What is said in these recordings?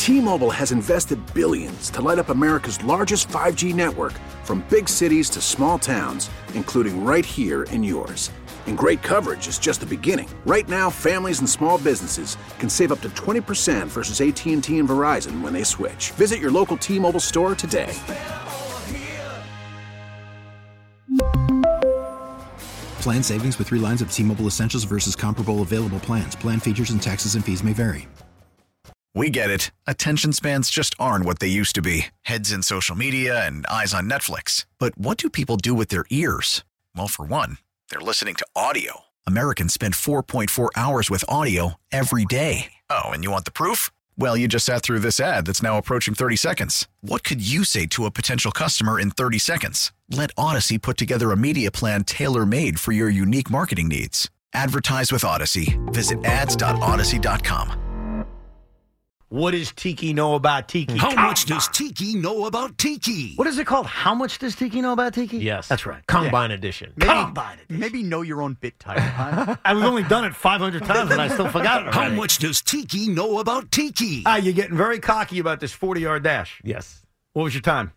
T-Mobile has invested billions to light up America's largest 5G network, from big cities to small towns, including right here in yours. And great coverage is just the beginning. Right now, families and small businesses can save up to 20% versus AT&T and Verizon when they switch. Visit your local T-Mobile store today. Plan savings with 3 lines of T-Mobile Essentials versus comparable available plans. Plan features and taxes and fees may vary. We get it. Attention spans just aren't what they used to be. Heads in social media and eyes on Netflix. But what do people do with their ears? Well, for one, they're listening to audio. Americans spend 4.4 hours with audio every day. Oh, and you want the proof? Well, you just sat through this ad that's now approaching 30 seconds. What could you say to a potential customer in 30 seconds? Let Odyssey put together a media plan tailor-made for your unique marketing needs. Advertise with Odyssey. Visit ads.odyssey.com. What does Tiki know about Tiki? How much does Tiki know about Tiki? What is it called? How much does Tiki know about Tiki? Yes. That's right. Combine edition. Combine edition. Maybe know your own bit type. Huh? I've only done it 500 times and I still forgot it How already. much does Tiki know about Tiki? You're getting very cocky about this 40-yard dash. Yes. What was your time?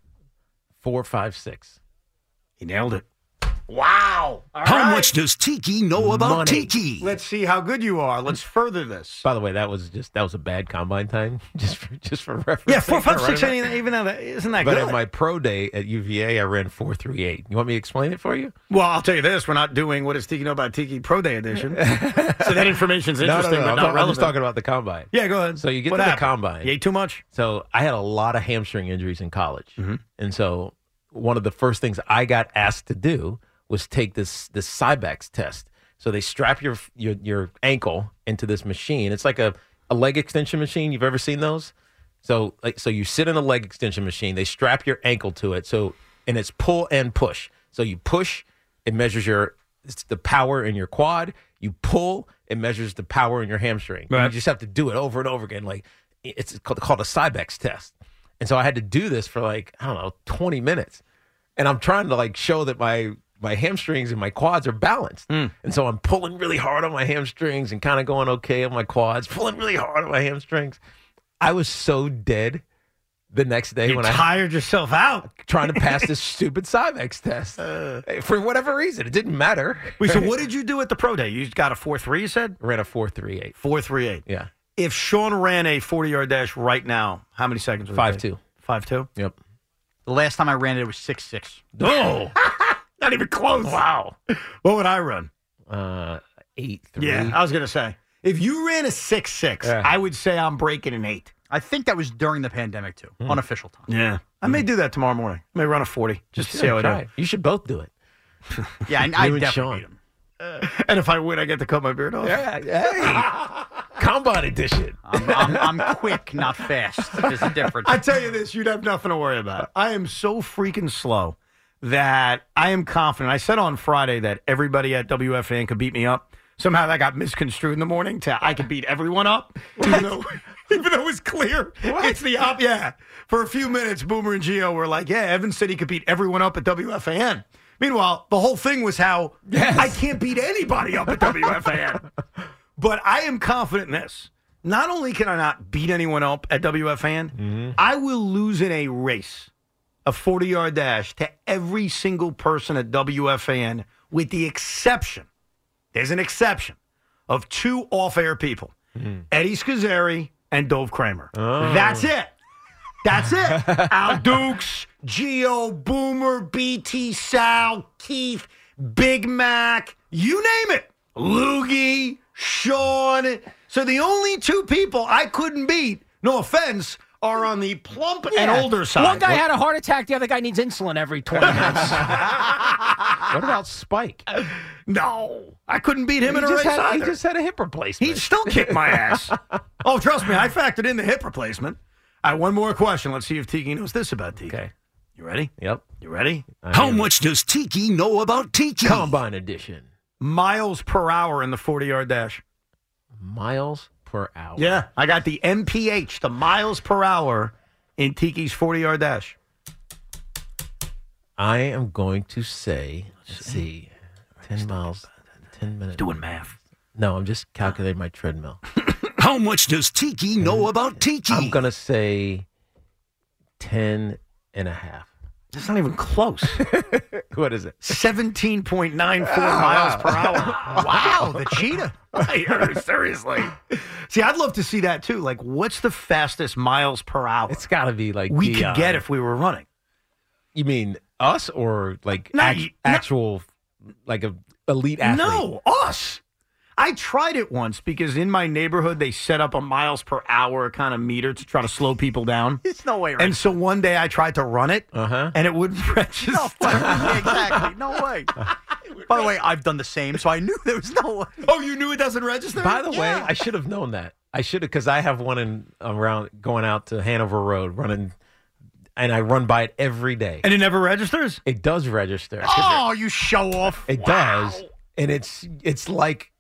4.56. He nailed it. Wow. All How right. much does Tiki know about Money. Tiki? Let's see how good you are. Let's further this. By the way, that was a bad combine time, just for reference. Yeah, 4.56 ain't even that, isn't that But good? at my pro day at UVA, I ran 4.38. You want me to explain it for you? Well, I'll tell you this. We're not doing What does Tiki know about Tiki Pro Day edition. So that information's interesting, but not I'm relevant. just talking about the combine. Yeah, go ahead. So you get What to the happened? combine. You ate too much? So I had a lot of hamstring injuries in college. Mm-hmm. And so one of the first things I got asked to do was take this Cybex test. So they strap your ankle into this machine. It's like a leg extension machine. You've ever seen those? So you sit in a leg extension machine. They strap your ankle to it. And it's pull and push. So you push, it measures it's the power in your quad. You pull, it measures the power in your hamstring. Right. You just have to do it over and over again. Like it's called a Cybex test. And so I had to do this for 20 minutes. And I'm trying to show that my hamstrings and my quads are balanced. And so I'm pulling really hard on my hamstrings and kind of going okay on my quads, pulling really hard on my hamstrings. I was so dead the next day when I tired yourself out trying to pass this stupid Cybex test. For whatever reason, it didn't matter. Wait, so what did you do at the pro day? You got a 4.3, you said? Ran a 4.38. 4.38. Yeah. If Sean ran a 40-yard dash right now, how many seconds would it take? 5.2. 5.2? Yep. The last time I ran it was 6.6. No. Not even close. Wow. What would I run? 8.3. Yeah, I was going to say. If you ran a 6.6, I would say I'm breaking an 8. I think that was during the pandemic, too. Unofficial time. Yeah. I may do that tomorrow morning. I may run a 40 just to see how I do. You should both do it. Yeah, I and definitely Sean. beat him. And if I win, I get to cut my beard off. Yeah. Hey. Combine edition. I'm quick, not fast. There's a difference. I tell you this, you'd have nothing to worry about. I am so freaking slow that I am confident. I said on Friday that everybody at WFAN could beat me up. Somehow that got misconstrued in the morning to I could beat everyone up, even though it was clear. It's the op. Yeah. For a few minutes, Boomer and Gio were like, yeah, Evan said he could beat everyone up at WFAN. Meanwhile, the whole thing was how I can't beat anybody up at WFAN. But I am confident in this. Not only can I not beat anyone up at WFAN, I will lose in a race, a 40-yard dash, to every single person at WFAN with the exception, there's an exception, of 2 off-air people, Eddie Scazzeri and Dove Kramer. That's it. That's it. Al Dukes, Gio, Boomer, BT, Sal, Keith, Big Mac, you name it. Loogie, Sean. So the only 2 people I couldn't beat, no offense, are on the plump and older side. One guy had a heart attack. The other guy needs insulin every 20 minutes. What about Spike? No. I couldn't beat him in a He race either. just had a hip replacement. He'd still kick my ass. Oh, trust me, I factored in the hip replacement. All right, one more question. Let's see if Tiki knows this about Tiki. Okay. You ready? Yep. You ready? How much does Tiki know about Tiki? Combine edition. Miles per hour in the 40-yard dash. Miles per hour. Yeah, I got the MPH, the miles per hour in Tiki's 40-yard dash. I am going to say, let's see, 10 miles, 10 minutes. Doing math. No, I'm just calculating my treadmill. How much does Tiki know about Tiki? I'm going to say 10 and a half. That's not even close. What is it? 17.94 miles per hour. Wow, the cheetah. Seriously. See, I'd love to see that too. Like, what's the fastest miles per hour It's got to be like we could get if we were running? You mean us or like No, actual, like a elite athlete? No, us. I tried it once because in my neighborhood they set up a miles per hour kind of meter to try to slow people down. There's no way. Right? And so one day I tried to run it, and it wouldn't register. No, exactly. No way. By the way, I've done the same, so I knew there was no way. Oh, you knew it doesn't register? By the way, I should have known that. I should have, because I have one around going out to Hanover Road running, and I run by it every day. And it never registers? It does register. Oh, you show off. It does, and it's like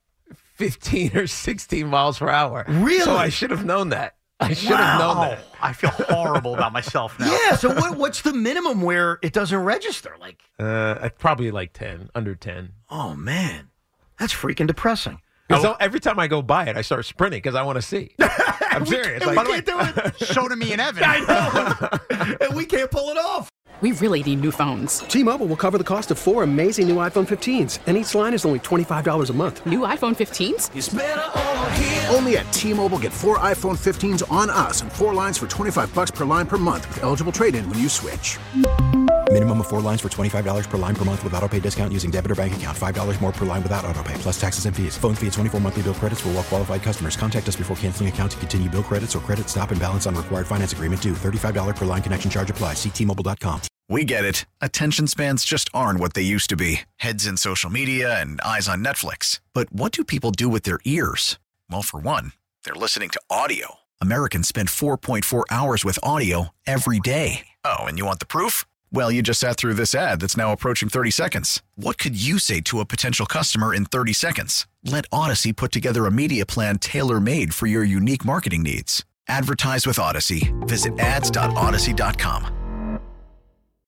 15 or 16 miles per hour. Really? So I should have known that. I should have known that. I feel horrible about myself now. Yeah, so what's the minimum where it doesn't register? Like, Probably like 10, under 10. oh, man. That's freaking depressing. So every time I go by it, I start sprinting because I want to see. I'm serious. We Like, can't do it. So to me and Evan. I know. And we can't pull it off. We really need new phones. T-Mobile will cover the cost of 4 amazing new iPhone 15s, and each line is only $25 a month. New iPhone 15s? It's better over here. Only at T-Mobile, get 4 iPhone 15s on us and 4 lines for $25 per line per month with eligible trade-in when you switch. Minimum of 4 lines for $25 per line per month with autopay discount using debit or bank account. $5 more per line without autopay, plus taxes and fees. Phone fee at 24 monthly bill credits for well-qualified customers. Contact us before canceling account to continue bill credits or credit stop and balance on required finance agreement due. $35 per line connection charge applies. See T-Mobile.com. We get it. Attention spans just aren't what they used to be. Heads in social media and eyes on Netflix. But what do people do with their ears? Well, for one, they're listening to audio. Americans spend 4.4 hours with audio every day. Oh, and you want the proof? Well, you just sat through this ad that's now approaching 30 seconds. What could you say to a potential customer in 30 seconds? Let Odyssey put together a media plan tailor-made for your unique marketing needs. Advertise with Odyssey. Visit ads.odyssey.com.